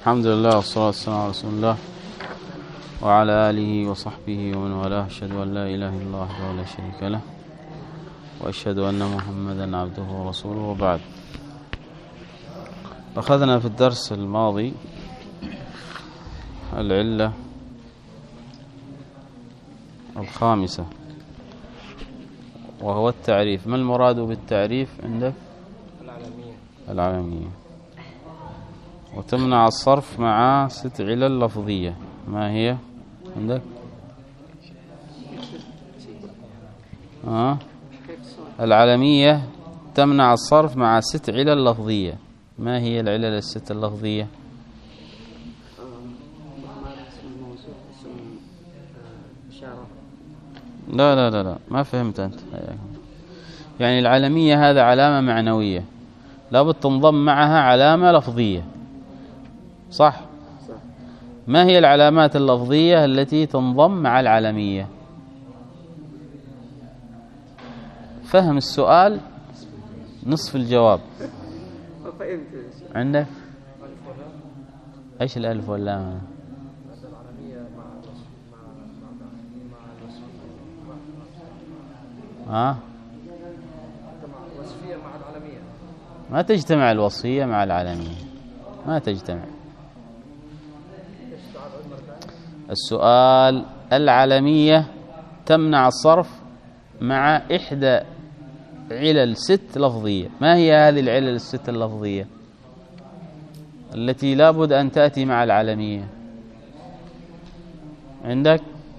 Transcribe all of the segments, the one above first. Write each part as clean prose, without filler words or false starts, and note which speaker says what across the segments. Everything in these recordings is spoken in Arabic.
Speaker 1: الحمد لله والصلاة والسلام على رسول الله وعلى آله وصحبه ومن والاه. أشهد أن لا إله إلا الله وحده لا شريك له وأشهد أن محمدا عبده ورسوله، وبعد. أخذنا في الدرس الماضي العلة الخامسة وهو التعريف. ما المراد بالتعريف عندك؟ العالمية. وتمنع الصرف مع 6 علل لفظية. ما هي عندك؟ العالمية تمنع الصرف مع 6 علل لفظية. ما هي العلل ال6 اللفظية؟ لا لا لا لا، ما فهمت أنت. يعني العالمية هذا علامة معنوية، لابد تنضم معها علامة لفظية، صح؟ ما هي العلامات اللفظية التي تنضم مع العالمية؟ فهم السؤال نصف الجواب. عندك ايش الالف واللام؟
Speaker 2: الوصفية مع العالمية
Speaker 1: ما تجتمع. الوصفية مع العالمية ما تجتمع. السؤال: العالمية تمنع الصرف مع 1 علل 6 لفظية. ما هي هذه العلل ال6 اللفظية التي لابد أن تأتي مع العالمية؟ عندك؟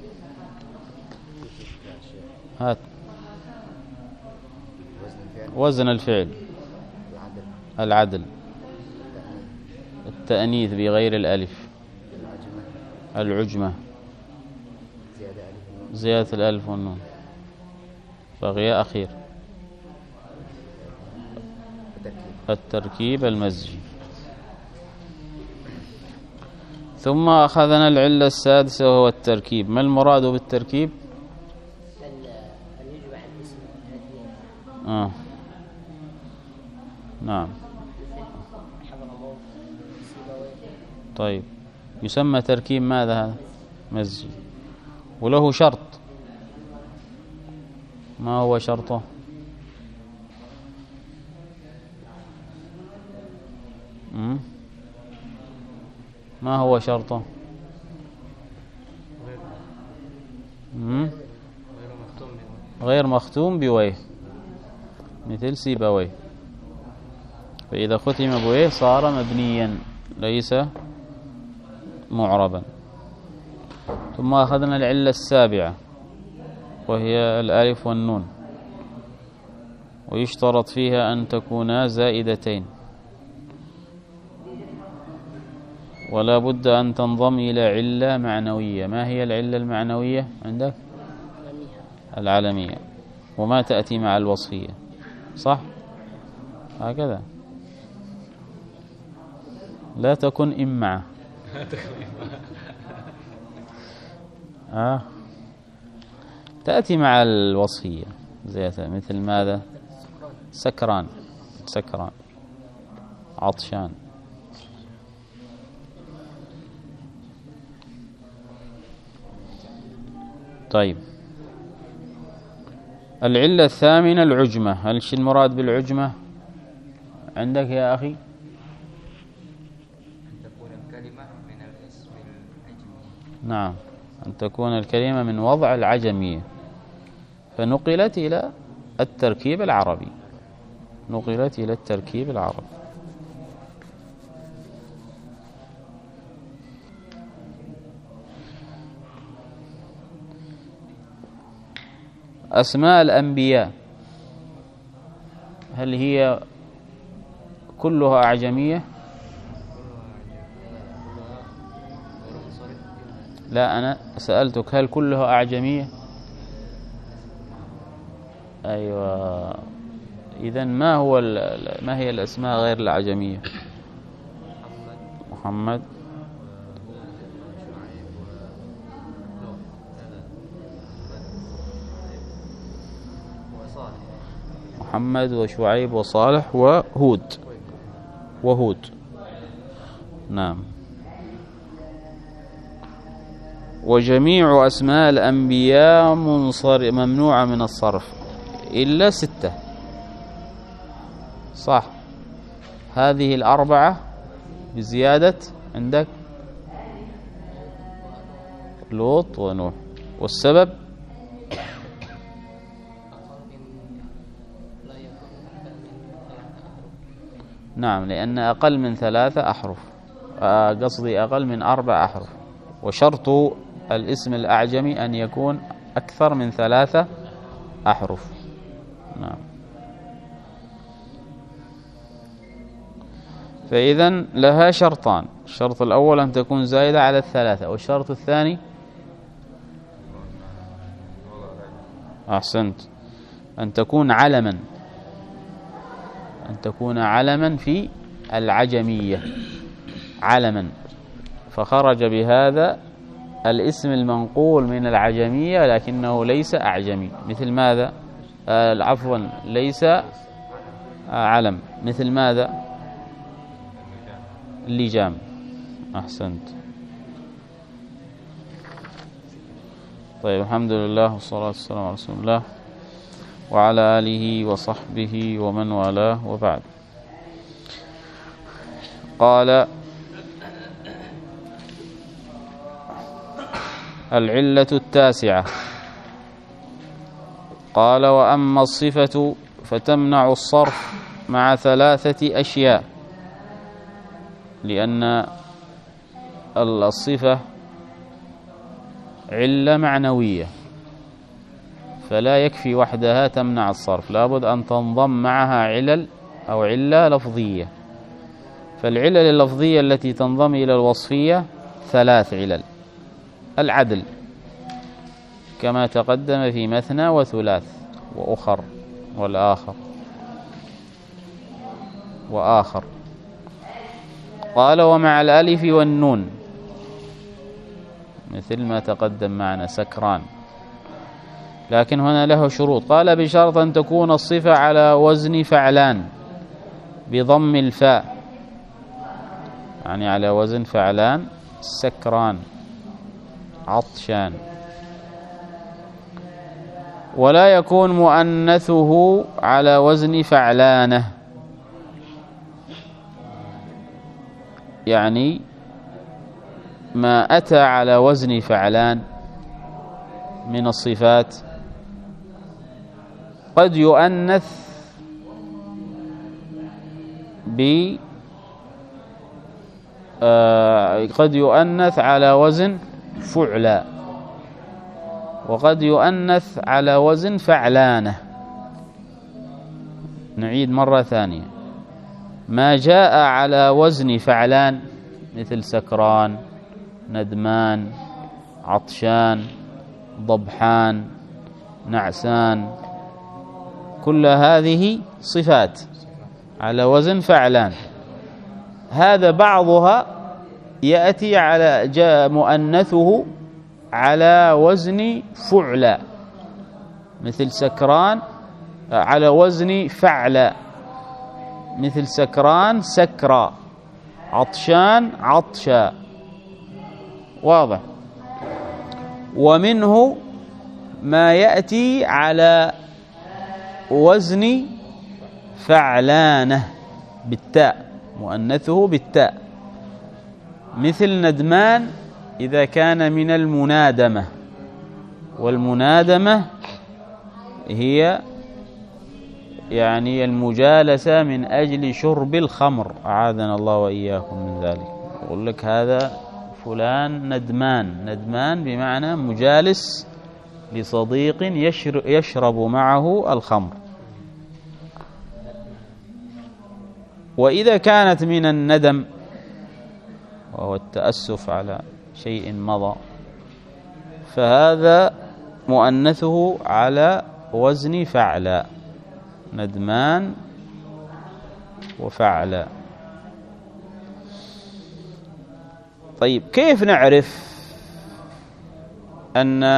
Speaker 1: هات. وزن الفعل، العدل، التأنيث بغير الألف، العجمة، زيادة الألف والنون، بقي أخير التركيب المزجي. ثم أخذنا العلة السادسة وهو التركيب. ما المراد بالتركيب؟ نعم. طيب، يسمى تركيب ماذا هذا؟ مزجي. وله شرط. ما هو شرطه؟ ما هو شرطه؟ غير مختوم بويه، مثل سيبويه. فإذا ختم بويه صار مبنيا ليس معربا. ثم أخذنا العلة السابعة وهي الألف والنون، ويشترط فيها أن تكونا زائدتين، ولا بد أن تنضم إلى علة معنوية. ما هي العلة المعنوية عندك؟ العالمية. وما تأتي مع الوصفية، صح؟ هكذا. لا تكن إمعة. تأتي مع الوصفية زيادة، مثل ماذا؟ سكران، سكران، عطشان. طيب، العلة الثامنة العجمة. هل شو المراد بالعجمة عندك يا أخي؟
Speaker 2: أن تكون الكلمة من الاسم العجمي.
Speaker 1: نعم، أن تكون الكلمة من وضع العجمية فنقلت إلى التركيب العربي. نقلت إلى التركيب العربي. أسماء الأنبياء هل هي كلها أعجمية؟ لا، أنا سألتك هل كلها أعجمية؟ أيوة. إذن ما هي الأسماء غير الأعجمية؟ محمد، محمد وشعيب وصالح وهود. نعم. وجميع أسماء الأنبياء ممنوعة من الصرف إلا 6. صح، هذه الأربعة بزيادة عندك لوط ونوح. والسبب نعم، لأن أقل من 3 أحرف، قصدي أقل من 4 أحرف، وشرط الاسم الأعجمي أن يكون أكثر من 3 أحرف. نعم. فإذن لها شرطان: الشرط الأول أن تكون زائدة على 3، والشرط الثاني أحسنت، أن تكون علما، أن تكون علما في العجمية، علما، فخرج بهذا الاسم المنقول من العجمية لكنه ليس أعجمي. مثل ماذا؟ عفوا، ليس علم. مثل ماذا؟ اللجام. أحسنت. طيب، الحمد لله والصلاة والسلام على رسول الله وعلى آله وصحبه ومن والاه، وبعد. قال: العلة 9. قال: وأما الصفة فتمنع الصرف مع 3 أشياء، لأن الصفة علة معنوية، فلا يكفي وحدها تمنع الصرف، لابد أن تنضم معها علل أو علة لفظية. فالعلل اللفظية التي تنضم إلى الوصفية 3 علل: العدل كما تقدم في مثنى وثلاث وأخر والآخر وآخر. قال: ومع الألف والنون، مثل ما تقدم معنا سكران، لكن هنا له شروط. قال: بشرط أن تكون الصفة على وزن فعلان بضم الفاء، يعني على وزن فعلان: سكران، عطشان. ولا يكون مؤنثه على وزن فعلانه، يعني ما أتى على وزن فعلان من الصفات قد يؤنث قد يؤنث على وزن فعلا، وقد يؤنث على وزن فعلانه. نعيد مرة ثانية: ما جاء على وزن فعلان مثل سكران، ندمان، عطشان، ضبحان، نعسان، كل هذه صفات على وزن فعلان. هذا بعضها يأتي على مؤنثه على وزن فعلا، مثل سكران على وزن فعلا، مثل سكران سكرا، عطشان عطشا. واضح؟ ومنه ما يأتي على وزن فعلانه بالتاء، مؤنثه بالتاء، مثل ندمان إذا كان من المنادمة، والمنادمة هي يعني المجالسة من أجل شرب الخمر، أعاذنا الله وإياكم من ذلك. يقول لك هذا فلان ندمان، ندمان بمعنى مجالس لصديق يشرب معه الخمر. وإذا كانت من الندم، وهو التأسف على شيء مضى، فهذا مؤنثه على وزن فعلا، ندمان وفعلا. طيب، كيف نعرف أن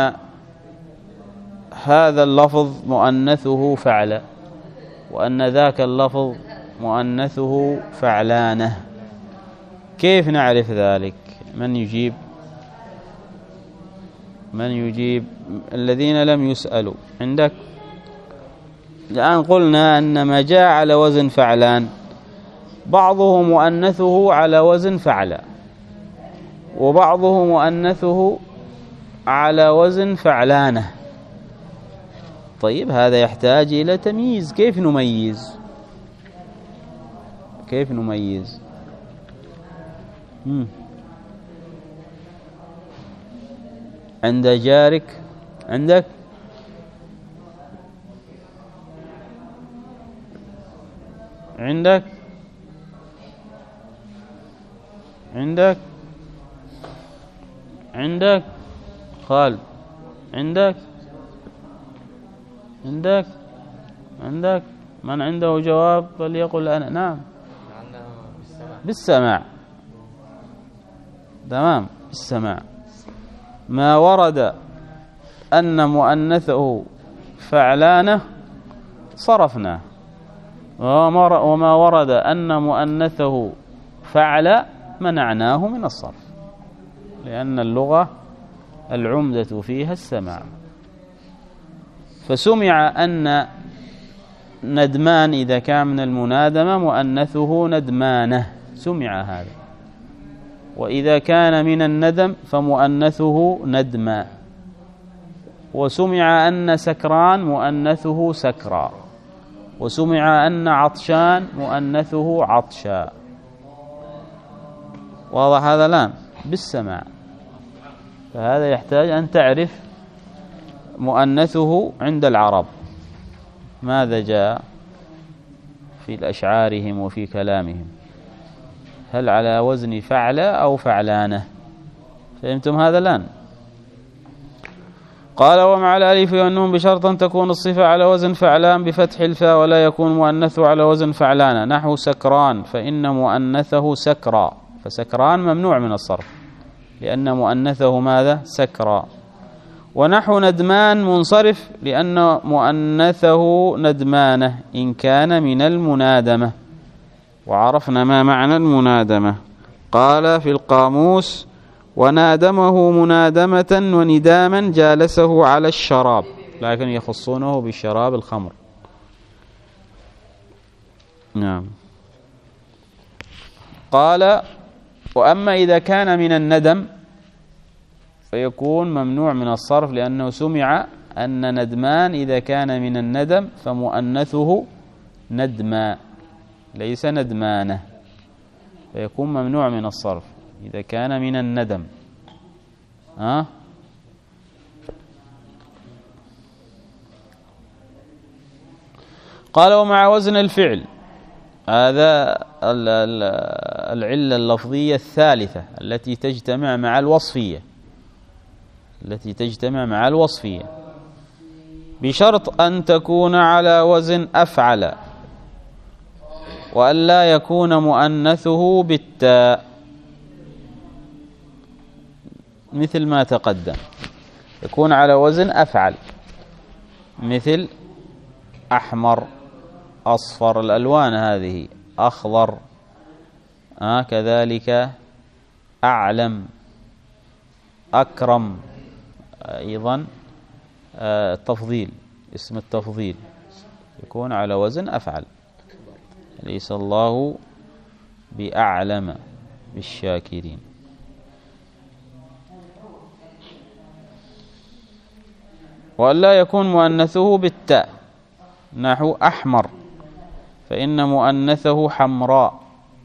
Speaker 1: هذا اللفظ مؤنثه فعلا وأن ذاك اللفظ مؤنثه فعلانه؟ كيف نعرف ذلك؟ من يجيب؟ من يجيب؟ الذين لم يسألوا عندك. الآن قلنا أن ما جاء على وزن فعلان بعضه مؤنثه على وزن فعلا، وبعضه مؤنثه على وزن فعلانه. طيب هذا يحتاج إلى تمييز. كيف نميز؟ كيف نميز؟ عند جارك؟ عندك؟ عندك؟ عندك؟ عندك؟ خالد عندك؟ عندك؟ عندك؟ من عنده جواب فليقل أنا. نعم بالسماع. تمام بالسماع. ما ورد أن مؤنثه فعلانه صرفناه، وما ورد أن مؤنثه فعل منعناه من الصرف، لأن اللغة العمدة فيها السماع. فسمع أن ندمان إذا كان من المنادمة مؤنثه ندمانه، سمع هذا. وإذا كان من الندم فمؤنثه ندما. وسمع أن سكران مؤنثه سكرا. وسمع أن عطشان مؤنثه عطشا. واضح هذا الآن بالسماع. فهذا يحتاج أن تعرف مؤنثه عند العرب ماذا جاء في أشعارهم وفي كلامهم، هل على وزن فعل أو فعلانه؟ فهمتم هذا الآن؟ قال ومع الألف والنون بشرط أن تكون الصفة على وزن فعلان بفتح الفاء ولا يكون مؤنثه على وزن فعلانه، نحو سكران فإن مؤنثه سكرا، فسكران ممنوع من الصرف لأن مؤنثه ماذا؟ سكرا. ونحو ندمان منصرف لأن مؤنثه ندمانه إن كان من المنادمة. وعرفنا ما معنى المنادمة. قال في القاموس ونادمه منادمة ونداما جالسه على الشراب، لكن يخصونه بالشراب الخمر. نعم. قال وأما إذا كان من الندم فيكون ممنوع من الصرف لأنه سمع أن ندمان إذا كان من الندم فمؤنثه ندما ليس ندمانه، فيكون ممنوع من الصرف إذا كان من الندم. قال ومع وزن الفعل، هذا العلة اللفظية الثالثة التي تجتمع مع الوصفية، بشرط أن تكون على وزن أفعل وأن لا يكون مؤنثه بالتاء، مثل ما تقدم. يكون على وزن أفعل مثل أحمر، أصفر، الألوان هذه، أخضر، كذلك أعلم، أكرم، أيضا التفضيل، اسم التفضيل يكون على وزن أفعل. ليس الله بأعلم بالشاكرين. وأن لا يكون مؤنثه بالتاء، نحو أحمر فإن مؤنثه حمراء،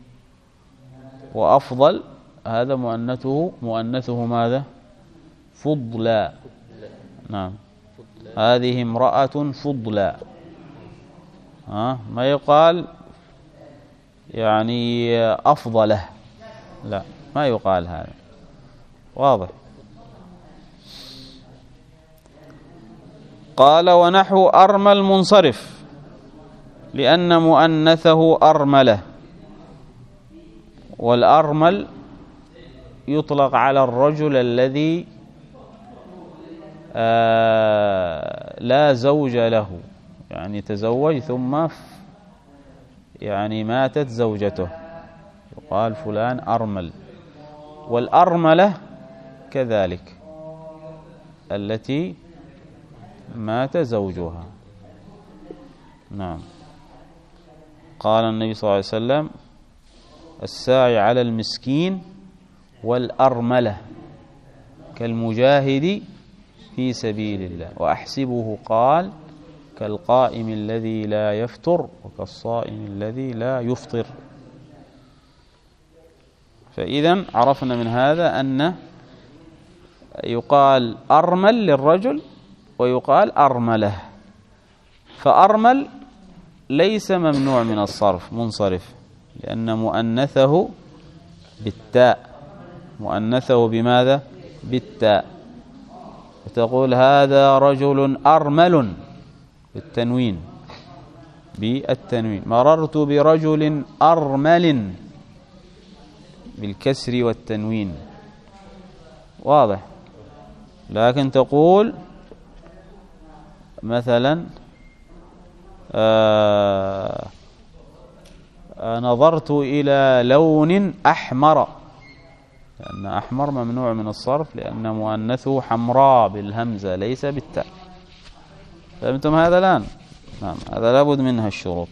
Speaker 1: وأفضل هذا مؤنثه ماذا؟ فضلا. نعم. هذه امرأة فضلا. ما يقال يعني أفضله، لا، ما يقال هذا. واضح. قال ونحو أرمل منصرف لأن مؤنثه أرملة، والأرمل يطلق على الرجل الذي لا زوج له، يعني تزوج ثم يعني ماتت زوجته، يقال فلان أرمل. والأرملة كذلك. التي مات زوجها. نعم. قال النبي صلى الله عليه وسلم: الساعي على المسكين والأرملة كالمجاهد في سبيل الله، وأحسبه قال: كالقائم الذي لا يفطر وكالصائم الذي لا يفطر. فإذا عرفنا من هذا أن يقال أرمل للرجل ويقال أرملة. فأرمل ليس ممنوع من الصرف، منصرف، لأن مؤنثه بالتاء. مؤنثه بماذا؟ بالتاء. وتقول: هذا رجل أرمل بالتنوين، بالتنوين. مررت برجل أرمل بالكسر والتنوين. واضح؟ لكن تقول مثلا نظرت إلى لون أحمر، لأن أحمر ممنوع من الصرف لأن مؤنثه حمراء بالهمزة ليس بالتاء. فهمتم هذا الآن؟ نعم، هذا لابد منها الشروط.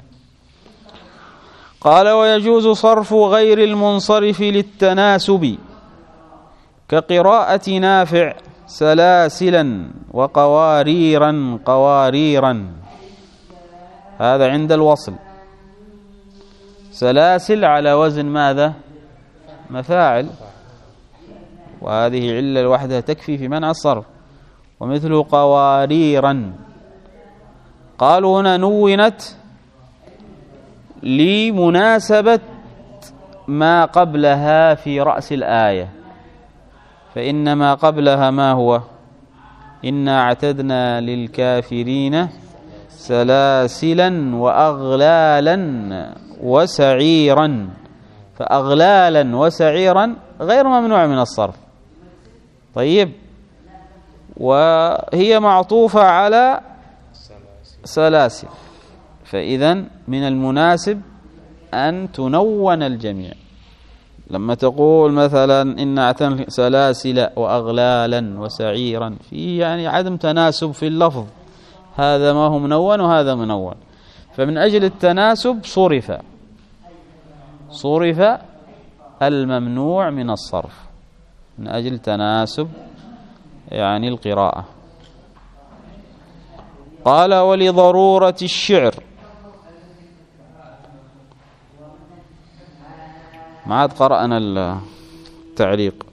Speaker 1: قال: ويجوز صرف غير المنصرف للتناسب كقراءة نافع سلاسلا وقواريرا قواريرا. هذا عند الوصل. سلاسل على وزن ماذا؟ مفاعل، وهذه علة لوحدها تكفي في منع الصرف. ومثل قواريرا. قالوا هنا نونت لمناسبة ما قبلها في رأس الآية، فإن ما قبلها ما هو؟ إنا أعتدنا للكافرين سلاسلا وأغلالا وسعيرا. فأغلالا وسعيرا غير ممنوع من الصرف. طيب، وهي معطوفة على سلاسل، فإذا من المناسب أن تنون الجميع. لما تقول مثلا إن أعتدنا سلاسل وأغلالا وسعيرا، في يعني عدم تناسب في اللفظ، هذا ما هو منون وهذا منون. فمن أجل التناسب صرف الممنوع من الصرف، من أجل تناسب يعني القراءة. قال: ولضرورة الشعر. ما عاد قرأنا التعليق.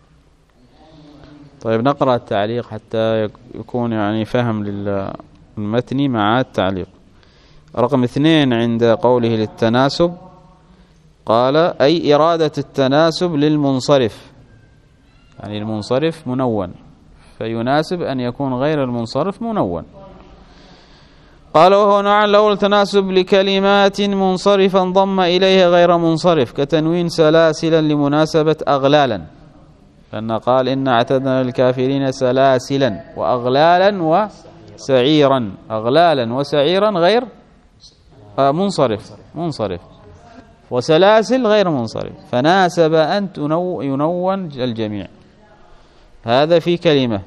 Speaker 1: طيب، نقرأ التعليق حتى يكون يعني فهم للمتن مع التعليق. رقم 2 عند قوله للتناسب، قال: أي إرادة التناسب للمنصرف، يعني المنصرف منون، فيناسب أن يكون غير المنصرف منون. قال: وهو نوعا له التناسب لكلمات منصرفا ضم إليها غير منصرف، كتنوين سلاسلا لمناسبة أغلالا، لأن قال إن اعتدنا للكافرين سلاسلا وأغلالا وسعيرا. أغلالا وسعيرا غير منصرف، وسلاسل غير منصرف، فناسب أن ينون الجميع. هذا في كلمة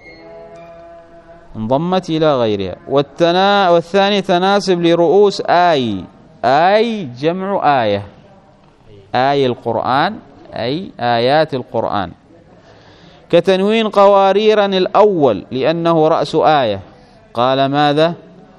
Speaker 1: انضمت إلى غيرها. والثاني تناسب لرؤوس آي جمع آية، آي القرآن أي آيات القرآن، كتنوين قواريرا الأول لأنه رأس آية. قال ماذا؟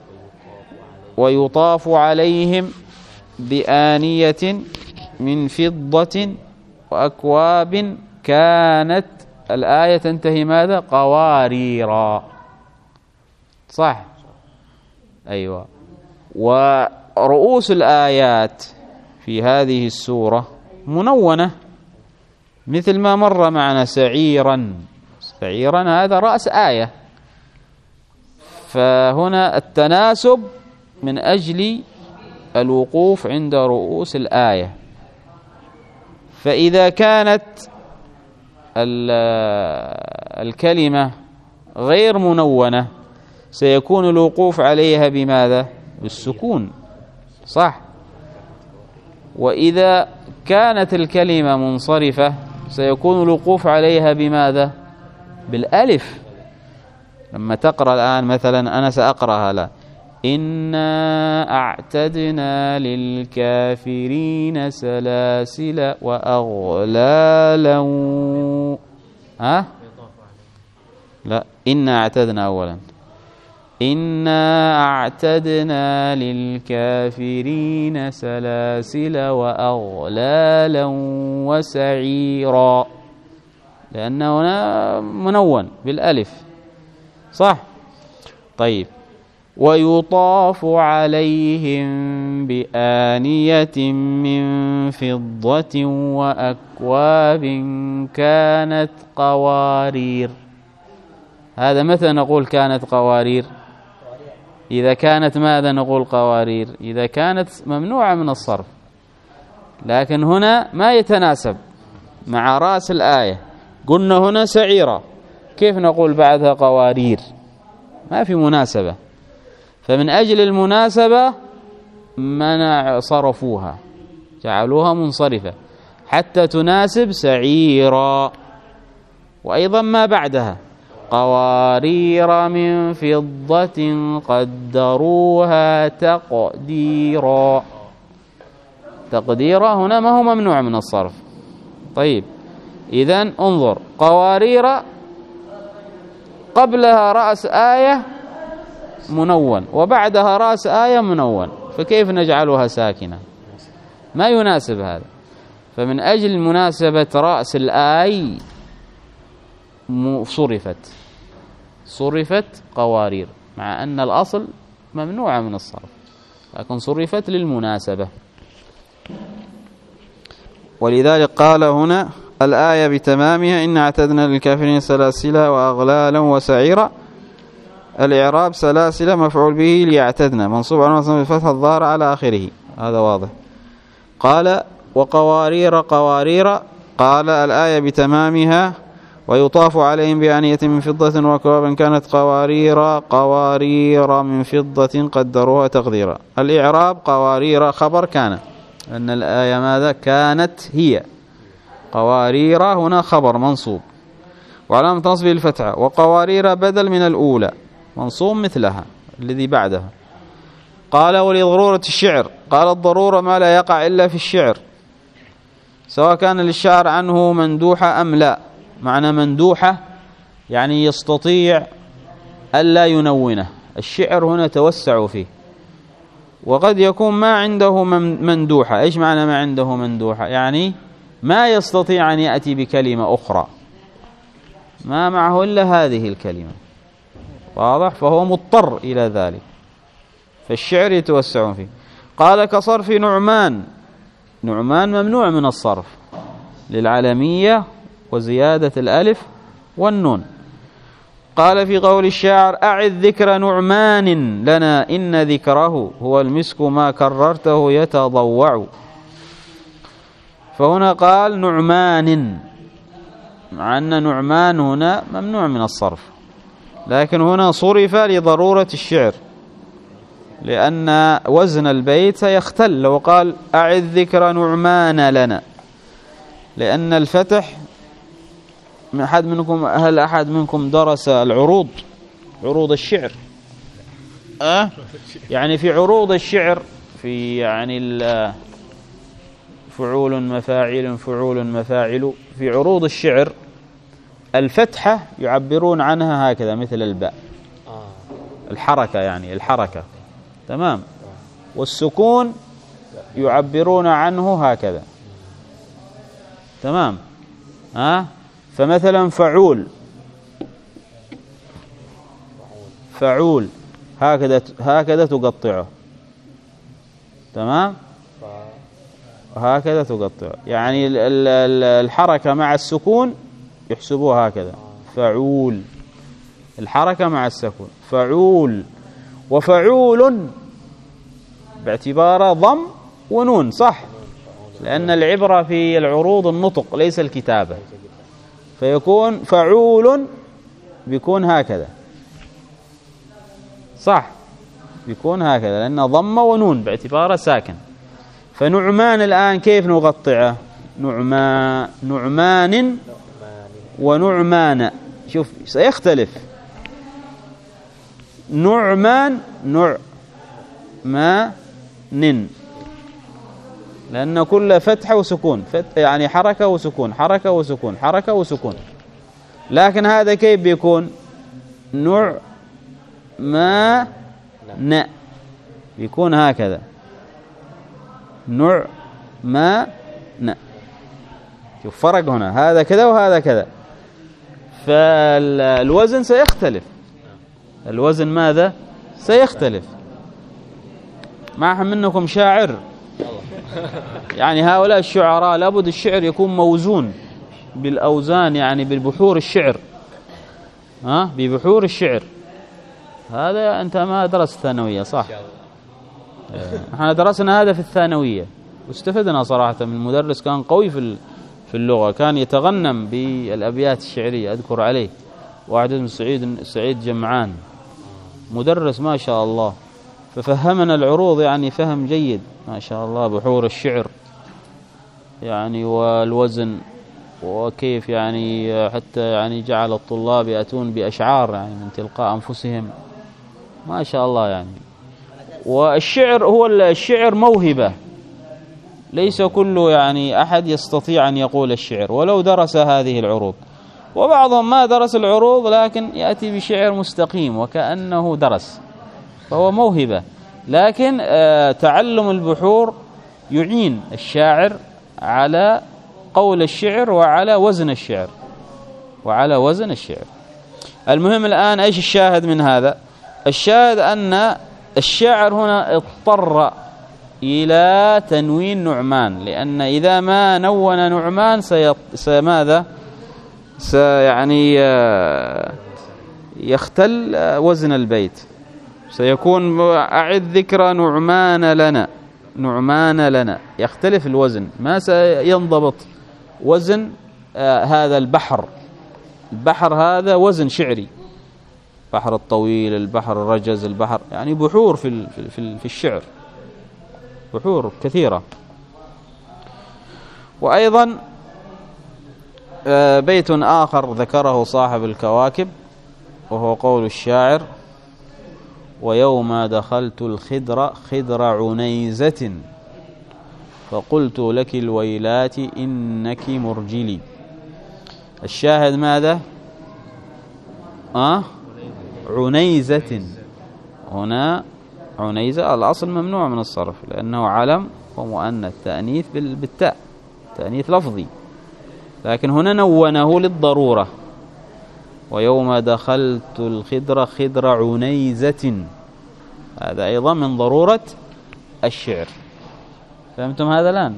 Speaker 1: ويطاف عليهم بآنية من فضة وأكواب كانت، الآية تنتهي ماذا؟ قواريرا. صح؟ أيوة. ورؤوس الآيات في هذه السورة منونة، مثل ما مر معنا سعيرا هذا رأس آية. فهنا التناسب من أجل الوقوف عند رؤوس الآية. فإذا كانت الكلمة غير منونة سيكون الوقوف عليها بماذا؟ بالسكون. صح؟ وإذا كانت الكلمة منصرفة سيكون الوقوف عليها بماذا؟ بالألف. لما تقرأ الآن مثلا أنا سأقرأها لا إنا أعتدنا للكافرين سلاسل وأغلالا لا إنا أعتدنا أولا إنا أعتدنا للكافرين سلاسل وأغلالا وسعيرا لأنه هنا منون بالألف صح. طيب ويطاف عليهم بآنية من فضة وأكواب كانت قوارير. هذا متى نقول كانت قوارير؟ إذا كانت ماذا نقول قوارير؟ إذا كانت ممنوعة من الصرف، لكن هنا ما يتناسب مع رأس الآية. قلنا هنا سعيرة، كيف نقول بعدها قوارير؟ ما في مناسبة، فمن أجل المناسبة منع صرفوها، جعلوها منصرفة حتى تناسب سعيرا. وأيضا ما بعدها قوارير من فضة قدروها تقديرا. تقديرا هنا ما هو ممنوع من الصرف. طيب إذن انظر، قوارير قبلها رأس آية منون وبعدها رأس آية منون، فكيف نجعلها ساكنة؟ ما يناسب هذا. فمن أجل مناسبة رأس الآية صرفت قوارير، مع أن الأصل ممنوع من الصرف، لكن صرفت للمناسبة. ولذلك قال هنا الآية بتمامها إن اعتدنا للكافرين سلاسل وأغلالا وسعيرا. الإعراب سلاسل مفعول به ليعتدنا منصوب على مصدر الفتح الظاهر على آخره، هذا واضح. قال وقوارير قوارير، قال الآية بتمامها ويطاف عليهم بآنية من فضة وأكواب كانت قوارير من فضة قدروها تقديرا. الإعراب قوارير خبر كان، لأن الآية ماذا؟ كانت هي. قوارير هنا خبر منصوب وعلامة نصبه الفتحة، وقوارير بدل من الأولى منصوب مثلها الذي بعدها. قال ولضرورة الشعر، قال الضرورة ما لا يقع إلا في الشعر، سواء كان للشعر عنه مندوحة أم لا. معنى مندوحة يعني يستطيع ألا ينونه. الشعر هنا توسعوا فيه، وقد يكون ما عنده مندوحة. إيش معنى ما عنده مندوحة؟ يعني ما يستطيع أن يأتي بكلمة أخرى، ما معه إلا هذه الكلمة، واضح؟ فهو مضطر إلى ذلك، فالشعر يتوسعون فيه. قال كصرف نعمان، نعمان ممنوع من الصرف للعالمية وزيادة الألف والنون. قال في قول الشاعر أعذ ذكر نعمان لنا إن ذكره هو المسك ما كررته يتضوع. فهنا قال نعمان، مع أن نعمان هنا ممنوع من الصرف، لكن هنا صرف لضرورة الشعر، لأن وزن البيت سيختل لو قال أعذ ذكر نعمان لنا، لأن الفتح أحد منكم، هل أحد منكم درس العروض، عروض الشعر؟ يعني في عروض الشعر، في يعني فعول مفاعل فعول مفاعل، في عروض الشعر الفتحة يعبرون عنها هكذا مثل الباء، الحركة يعني الحركة، تمام، والسكون يعبرون عنه هكذا، تمام. فمثلا فعول هكذا تقطعه، تمام، هكذا تقطعه، يعني الحركة مع السكون يحسبوها هكذا، فعول، الحركة مع السكون فعول. وفعول باعتبار ضم ونون، صح، لأن العبرة في العروض النطق ليس الكتابة، فيكون فعول بيكون هكذا، صح، بيكون هكذا لأن ضم ونون باعتبار ساكن. فنعمان الآن كيف نقطعه؟ نعمان ونعمان، شوف سيختلف، نعمان نعمان، لأن كل فتحة وسكون، يعني حركة وسكون، حركة وسكون، حركة وسكون. لكن هذا كيف بيكون؟ نعمان بيكون هكذا، نعمان. شوف فرق هنا، هذا كذا وهذا كذا، فالوزن سيختلف. الوزن ماذا؟ سيختلف. ما منكم شاعر؟ يعني هؤلاء الشعراء لابد الشعر يكون موزون بالأوزان، يعني بالبحور الشعر، ببحور الشعر. هذا أنت ما درست ثانوية صح؟ احنا درسنا هذا في الثانوية واستفدنا صراحة من المدرس، كان قوي في اللغة، كان يتغنم بالأبيات الشعرية. أذكر عليه واحد اسمه سعيد جمعان، مدرس ما شاء الله، ففهمنا العروض يعني فهم جيد ما شاء الله، بحور الشعر يعني والوزن، وكيف يعني حتى يعني جعل الطلاب يأتون بأشعار يعني من تلقاء أنفسهم ما شاء الله يعني. والشعر هو الشعر موهبة، ليس كل يعني أحد يستطيع أن يقول الشعر ولو درس هذه العروض، وبعضهم ما درس العروض لكن يأتي بشعر مستقيم وكأنه درس، فهو موهبة. لكن تعلم البحور يعين الشاعر على قول الشعر وعلى وزن الشعر، وعلى وزن الشعر. المهم الآن إيش الشاهد من هذا؟ الشاهد أن الشاعر هنا اضطر إلى تنوين نعمان، لأن إذا ما نون نعمان ماذا؟ يعني يختل وزن البيت، سيكون أعد ذكرى نعمان لنا، نعمان لنا، يختلف الوزن، ما سينضبط وزن هذا البحر. البحر هذا وزن شعري، البحر الطويل، البحر الرجز، البحر يعني بحور في الشعر، بحور كثيرة. وأيضا بيت آخر ذكره صاحب الكواكب، وهو قول الشاعر: ويوم دخلت الخدر خدر عنيزة فقلت لك الويلات إنك مرجلي. الشاهد ماذا؟ عنيزة. هنا عنيزة الأصل ممنوع من الصرف لأنه علم ومؤنث، تأنيث بالتاء، تأنيث لفظي، لكن هنا نونه للضرورة. ويوم دخلت الخدر خدر عنيزة، هذا أيضا من ضرورة الشعر. فهمتم هذا الآن؟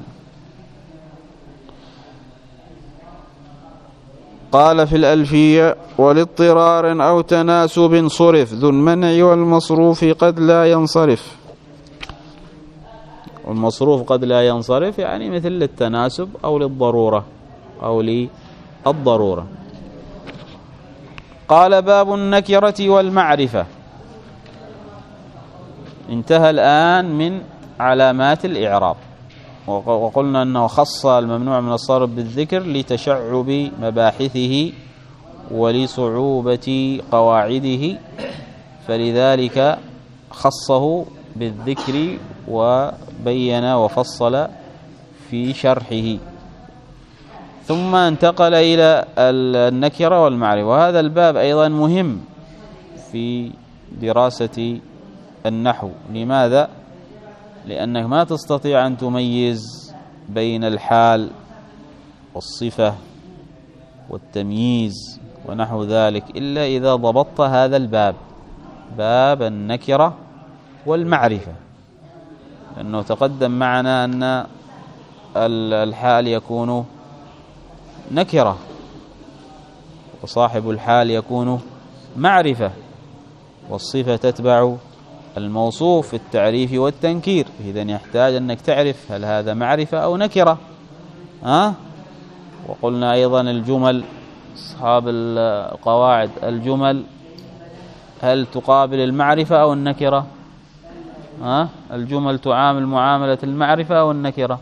Speaker 1: قال في الألفية: ولاضطرار أو تناسب صرف ذو المنع والمصروف قد لا ينصرف. والمصروف قد لا ينصرف يعني مثل للتناسب أو للضرورة أو للضرورة. قال: باب النكرة والمعرفة. انتهى الآن من علامات الإعراب، وقلنا أنه خص الممنوع من الصرف بالذكر لتشعب مباحثه ولصعوبة قواعده، فلذلك خصه بالذكر وبين وفصل في شرحه. ثم انتقل إلى النكرة والمعرفة، وهذا الباب أيضا مهم في دراسة النحو. لماذا؟ لأنك ما تستطيع أن تميز بين الحال والصفة والتمييز ونحو ذلك إلا إذا ضبطت هذا الباب، باب النكرة والمعرفة. لأنه تقدم معنا أن الحال يكون نكرة وصاحب الحال يكون معرفة، والصفة تتبع الموصوف في التعريف والتنكير. إذن يحتاج أنك تعرف هل هذا معرفة أو نكرة. وقلنا أيضا الجمل، أصحاب القواعد، الجمل هل تقابل المعرفة أو النكرة؟ الجمل تعامل معاملة المعرفة أو النكرة؟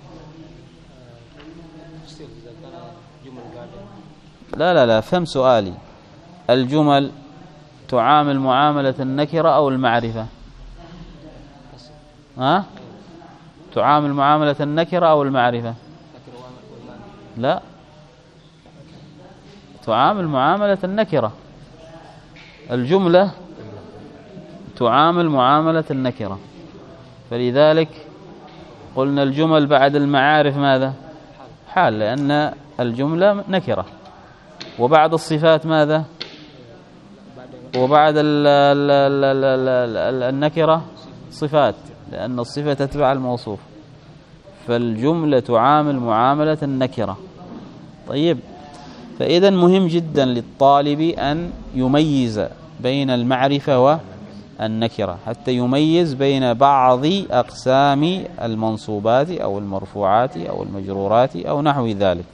Speaker 1: لا فهم سؤالي. الجمل تعامل معاملة النكرة أو المعرفة؟ ها؟ تعامل معاملة النكرة أو المعرفة؟ لا، تعامل معاملة النكرة. الجملة تعامل معاملة النكرة، فلذلك قلنا الجمل بعد المعارف ماذا؟ حال، لأن الجملة نكرة. وبعد الصفات ماذا؟ وبعد النكرة صفات، لأن الصفة تتبع الموصوف، فالجملة تعامل معاملة النكرة. طيب، فإذا مهم جدا للطالب أن يميز بين المعرفة والنكرة حتى يميز بين بعض أقسام المنصوبات أو المرفوعات أو المجرورات أو نحو ذلك.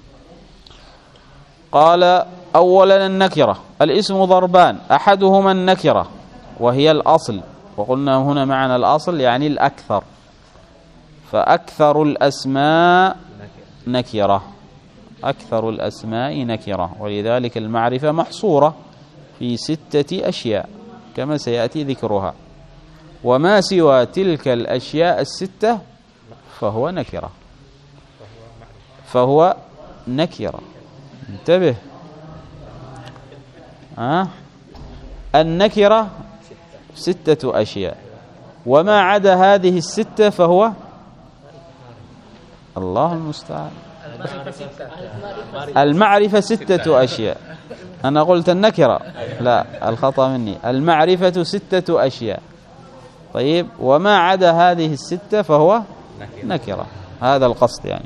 Speaker 1: قال: أولا النكرة. الاسم ضربان، أحدهما النكرة وهي الأصل، وقلنا هنا معنى الأصل يعني الأكثر، فأكثر الأسماء نكرة، أكثر الأسماء نكرة، ولذلك المعرفة محصورة في 6 أشياء كما سيأتي ذكرها، وما سوى تلك الأشياء 6 فهو نكرة، فهو نكرة. انتبه، النكرة 6 أشياء، وما عدا هذه 6 فهو الله المستعان. المعرفة 6 أشياء، أنا قلت النكرة، لا الخطأ مني، المعرفة 6 أشياء. طيب، وما عدا هذه 6 فهو نكرة، هذا القصد يعني.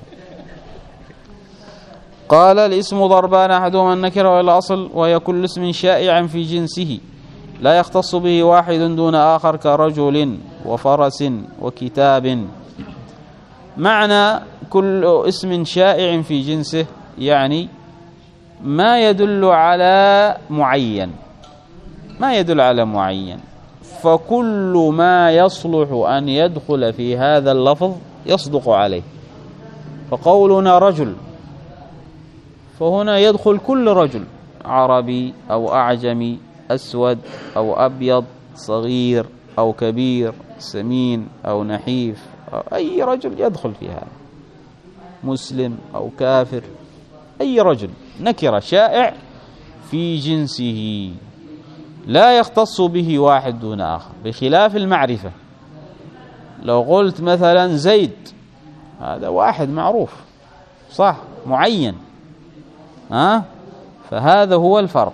Speaker 1: قال: الاسم ضربان، أحدهما النكرة وهي الأصل، وهي كل اسم شائع في جنسه لا يختص به واحد دون آخر، كرجل وفرس وكتاب. معنى كل اسم شائع في جنسه يعني ما يدل على معين، ما يدل على معين، فكل ما يصلح أن يدخل في هذا اللفظ يصدق عليه. فقولنا رجل، فهنا يدخل كل رجل، عربي أو أعجمي، أسود أو أبيض، صغير أو كبير، سمين أو نحيف، أي رجل يدخل في هذا، مسلم أو كافر، أي رجل، نكرة شائع في جنسه لا يختص به واحد دون آخر، بخلاف المعرفة. لو قلت مثلا زيد، هذا واحد معروف صح، معين، فهذا هو الفرق.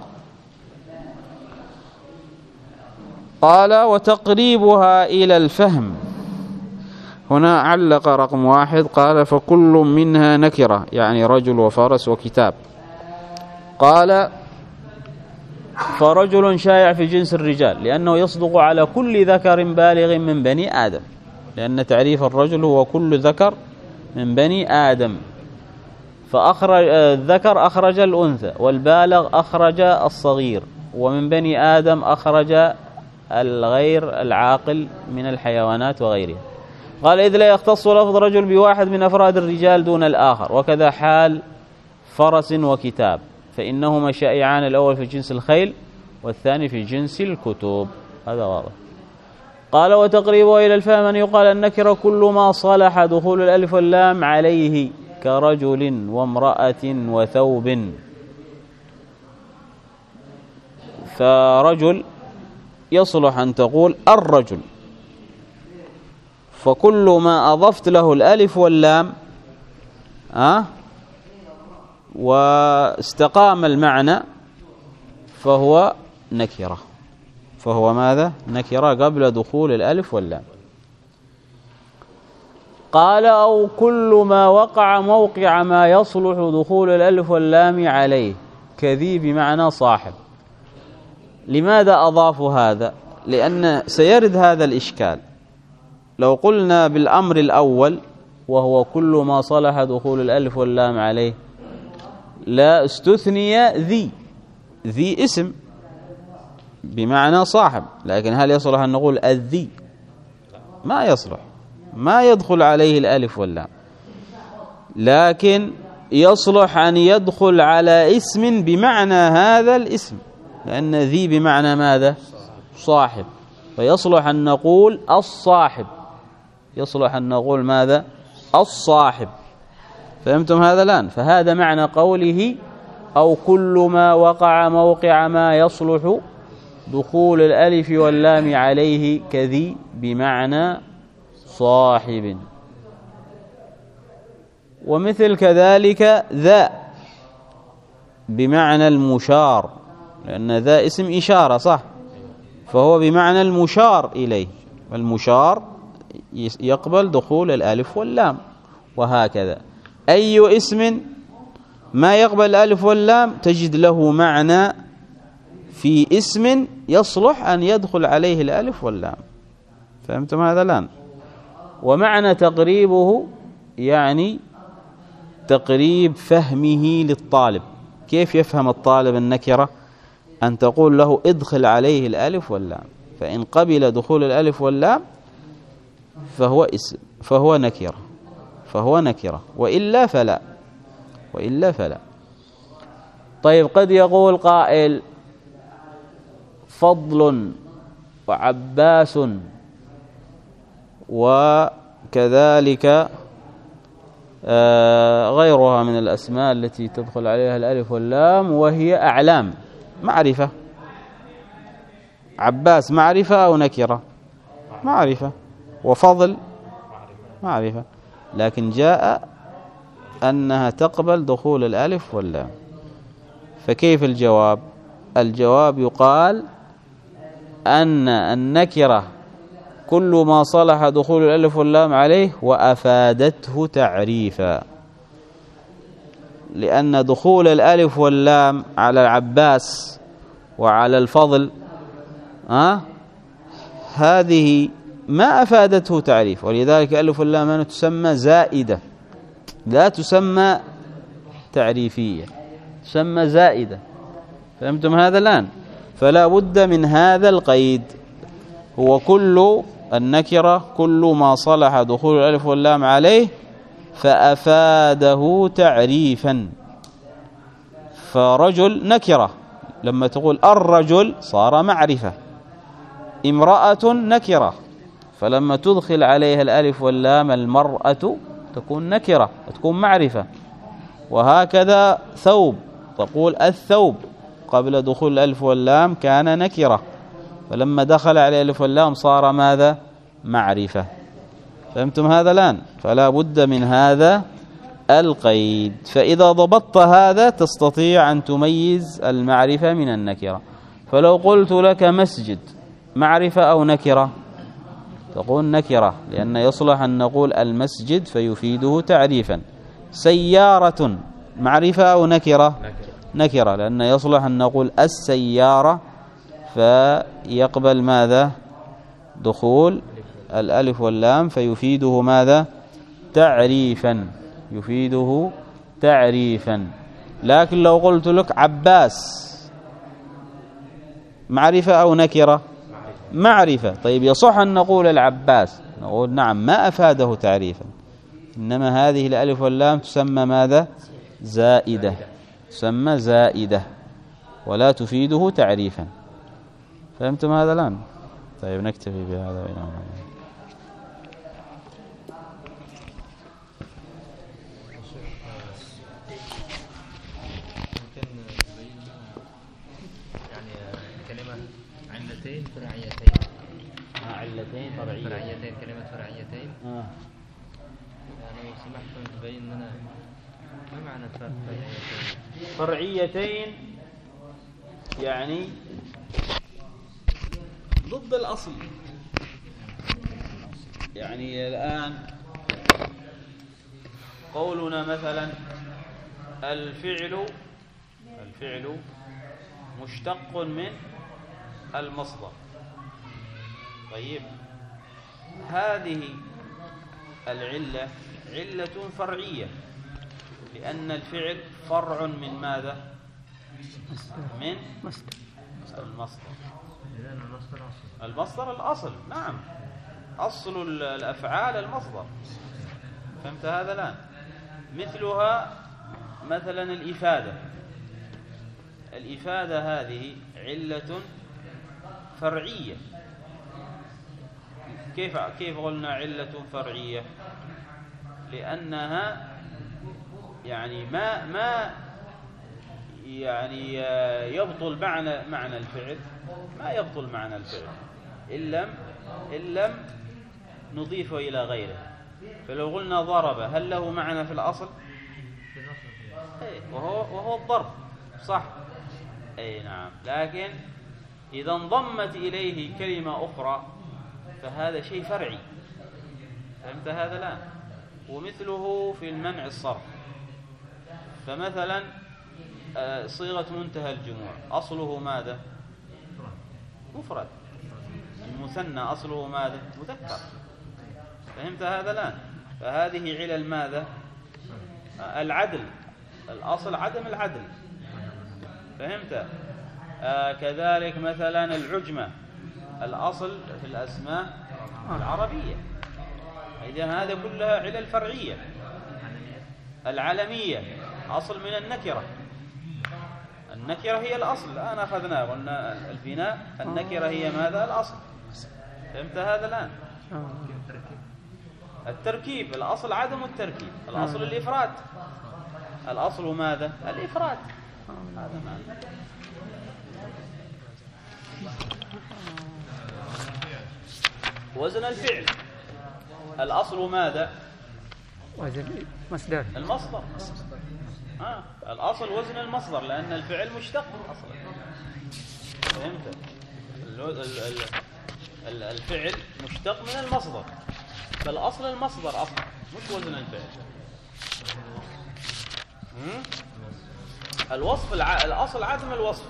Speaker 1: قال: وتقريبها إلى الفهم. هنا علق رقم 1، قال: فكل منها نكرة، يعني رجل وفرس وكتاب. قال: فرجل شائع في جنس الرجال، لأنه يصدق على كل ذكر بالغ من بني آدم، لأن تعريف الرجل هو كل ذكر من بني آدم، فأخرج الذكر أخرج الأنثى، والبالغ أخرج الصغير، ومن بني آدم أخرج الغير العاقل من الحيوانات وغيرها. قال: إذ لا يختص لفظ رجل بواحد من أفراد الرجال دون الآخر، وكذا حال فرس وكتاب، فإنهما شائعان، الأول في جنس الخيل والثاني في جنس الكتب، هذا واضح. قال: وتقريبه إلى الفهم أن يقال النكرة كل ما صلح دخول الألف واللام عليه، كرجل وامرأة وثوب. فرجل يصلح أن تقول الرجل، فكل ما أضفت له الألف واللام واستقام المعنى فهو نكرة، فهو ماذا؟ نكرة قبل دخول الألف واللام. قال: أو كل ما وقع موقع ما يصلح دخول الألف واللام عليه، كذي بمعنى صاحب. لماذا أضافوا هذا؟ لأن سيرد هذا الإشكال. لو قلنا بالأمر الأول وهو كل ما صلح دخول الألف واللام عليه، لا استثني ذي اسم بمعنى صاحب، لكن هل يصلح أن نقول الذي؟ ما يصلح، ما يدخل عليه الألف واللام، لكن يصلح أن يدخل على اسم بمعنى هذا الاسم، لأن ذي بمعنى ماذا؟ صاحب، فيصلح أن نقول الصاحب، يصلح أن نقول ماذا؟ الصاحب. فهمتم هذا الآن؟ فهذا معنى قوله أو كل ما وقع موقع ما يصلح دخول الألف واللام عليه كذي بمعنى صاحب. ومثل كذلك ذا بمعنى المشار، لأن ذا اسم إشارة صح، فهو بمعنى المشار إليه، والمشار يقبل دخول الألف واللام. وهكذا أي اسم ما يقبل الألف واللام تجد له معنى في اسم يصلح أن يدخل عليه الألف واللام. فهمتم هذا الآن؟ ومعنى تقريبه يعني تقريب فهمه للطالب. كيف يفهم الطالب النكرة؟ أن تقول له ادخل عليه الألف واللام، فإن قبل دخول الألف واللام فهو اسم، فهو نكرة، وإلا فلا. طيب قد يقول قائل فضل وعباس وكذلك غيرها من الأسماء التي تدخل عليها الألف واللام وهي أعلام معرفة. عباس معرفة أو نكرة؟ معرفة. وفضل معرفة، لكن جاء أنها تقبل دخول الألف واللام. فكيف الجواب؟ الجواب يقال أن النكرة كل ما صلح دخول الألف واللام عليه وأفادته تعريفا، لأن دخول الألف واللام على العباس وعلى الفضل هذه ما أفادته تعريف، ولذلك الألف واللام تسمى زائدة لا تسمى تعريفية، تسمى زائدة. فهمتم هذا الآن؟ فلا بد من هذا القيد، هو كل النكرة كل ما صلح دخول الألف واللام عليه فأفاده تعريفا. فرجل نكرة، لما تقول الرجل صار معرفة. امرأة نكرة، فلما تدخل عليها الألف واللام المرأة تكون نكرة، تكون معرفة. وهكذا ثوب، تقول الثوب قبل دخول الألف واللام كان نكرة، فلما دخل عليه الألف واللام صار ماذا؟ معرفة. فهمتم هذا الآن؟ فلا بد من هذا القيد. فإذا ضبطت هذا تستطيع أن تميز المعرفة من النكرة. فلو قلت لك مسجد معرفة أو نكرة؟ تقول نكرة، لأن يصلح أن نقول المسجد فيفيده تعريفا. سيارة معرفة أو نكرة؟ نكرة، لأن يصلح أن نقول السيارة فيقبل ماذا؟ دخول الألف واللام فيفيده ماذا؟ تعريفا، يفيده تعريفا. لكن لو قلت لك عباس معرفة أو نكرة؟ معرفة. طيب يصح أن نقول العباس؟ نقول نعم ما أفاده تعريفا، إنما هذه الألف واللام تسمى ماذا؟ زائدة، تسمى زائدة ولا تفيده تعريفا. فهمتم هذا الآن؟ طيب نكتفي بهذا.
Speaker 2: علتين فرعيتين.
Speaker 1: علتين
Speaker 2: فرعيتين، كلمة فرعيتين. يعني لو سمحتم تبين لنا ما معنى فرعيتين؟
Speaker 1: فرعيتين يعني ضد الأصل. يعني الآن قولنا مثلا الفعل مشتق من المصدر. طيب هذه العلة علة فرعية، لأن الفعل فرع من ماذا؟ من المصدر. المصدر الأصل، نعم، أصل الأفعال المصدر. فهمت هذا الآن؟ مثلها مثلا الإفادة هذه علة فرعية. كيف قلنا علة فرعية؟ لأنها يعني ما يعني يبطل معنى الفعل، ما يبطل معنى الفعل إن لم نضيفه إلى غيره. فلو قلنا ضرب هل له معنى في الأصل؟ وهو الضرب، صح؟ أي نعم. لكن إذا انضمت إليه كلمة أخرى فهذا شيء فرعي. فهمت هذا الآن؟ ومثله في المنع الصرف. فمثلا صيغة منتهى الجموع أصله ماذا؟ مفرد. المثنى أصله ماذا؟ مذكر. فهمت هذا الآن؟ فهذه علل ماذا؟ العدل. الأصل عدم العدل. فهمت؟ كذلك مثلا العجمة، الأصل في الأسماء العربية. إذن هذا كلها علل فرعية. العلمية أصل من النكرة. النكرة هي الأصل. الآن أخذناه قلنا البناء النكرة هي ماذا؟ الأصل. فهمت هذا الآن؟ التركيب الأصل عدم التركيب. الأصل الإفراد. الأصل ماذا؟ الإفراد. هذا معنى. وزن الفعل الأصل ماذا؟
Speaker 3: وزن مصدر.
Speaker 1: المصدر. الأصل وزن المصدر لأن الفعل مشتق أصلا. فهمت؟ الفعل مشتق من المصدر، فالأصل المصدر أصلا مش وزن الفعل. الوصف الأصل عدم الوصف.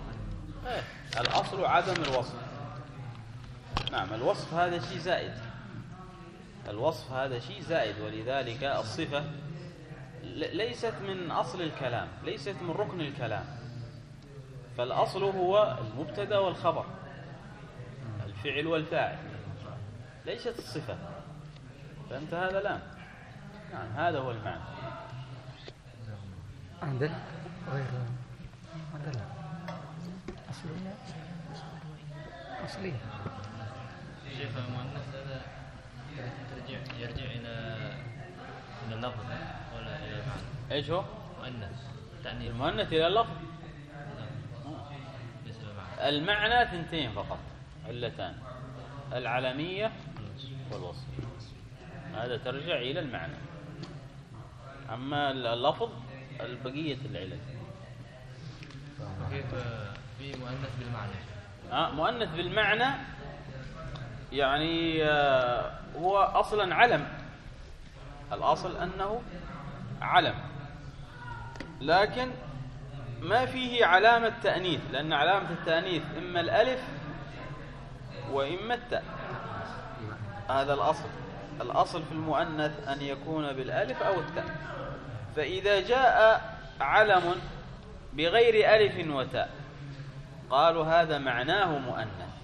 Speaker 1: الأصل عدم الوصف. نعم. الوصف هذا شيء زائد. الوصف هذا شيء زائد. ولذلك الصفة ليست من أصل الكلام، ليست من ركن الكلام. فالأصل هو المبتدا والخبر، الفعل والفاعل، ليست الصفة. فهمت هذا الآن؟ نعم. هذا هو المعنى.
Speaker 3: عندل غير عندل أصلية.
Speaker 4: شيخ المؤنث هذا يرجع إلى اللفظ ولا إلى المعنى؟
Speaker 1: إيش هو؟
Speaker 4: مؤنث تأنيث.
Speaker 1: المؤنث إلى اللفظ.
Speaker 4: ليس المعنى.
Speaker 1: المعنى ثنتين فقط، علتان: العلمية والوصف. هذا ترجع إلى المعنى. أما اللفظ البقية العلل.
Speaker 4: كيف في مؤنث بالمعنى؟
Speaker 1: مؤنث بالمعنى يعني هو أصلا علم. الأصل أنه علم، لكن ما فيه علامة تأنيث، لأن علامة التأنيث إما الألف وإما التاء. هذا الأصل. الأصل في المؤنث أن يكون بالألف أو التاء. فإذا جاء علم بغير ألف وتاء قالوا هذا معناه مؤنث،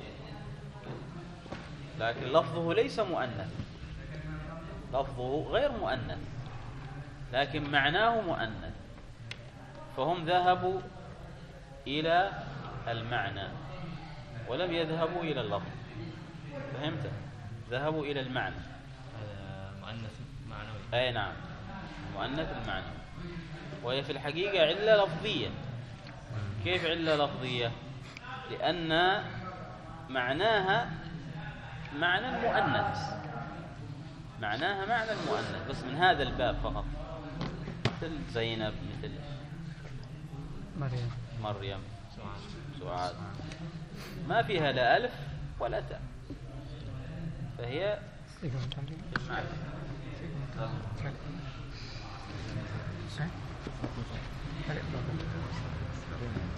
Speaker 1: لكن لفظه ليس مؤنث. لفظه غير مؤنث لكن معناه مؤنث. فهم ذهبوا إلى المعنى ولم يذهبوا إلى اللفظ. فهمت؟ ذهبوا إلى المعنى.
Speaker 4: مؤنث معنوي.
Speaker 1: أي نعم، مؤنث المعنى. وهي في الحقيقة علة لفظية. كيف علة لفظية؟ لأن معناها معنى المؤنث. معناها معنى المؤنث بس من هذا الباب فقط. مثل زينب، مثل مريم، سعاد، ما فيها لا ألف ولا تاء، فهي المعنى.